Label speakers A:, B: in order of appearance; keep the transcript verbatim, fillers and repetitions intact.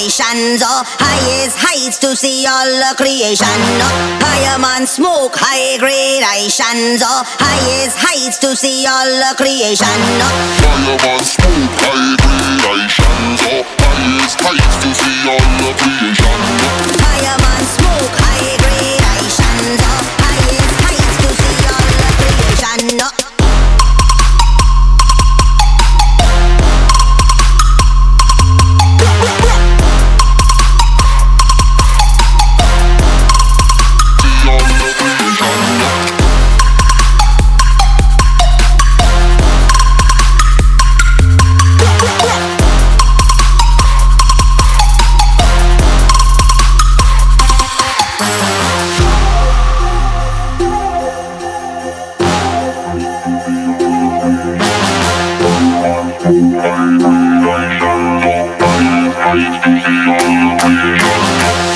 A: vibrations. Oh, highest heights to see all the creation. Oh, higher man smoke, high gradations. Oh, highest heights to see all the creation. Oh,
B: higher man smoke, high gradations. Oh, highest heights to see all the creation. Oh,
A: higher man smoke, high gradations. Oh, highest heights to see all the creation. Oh.
B: High vibrations, oh, highest heights to see all the creation.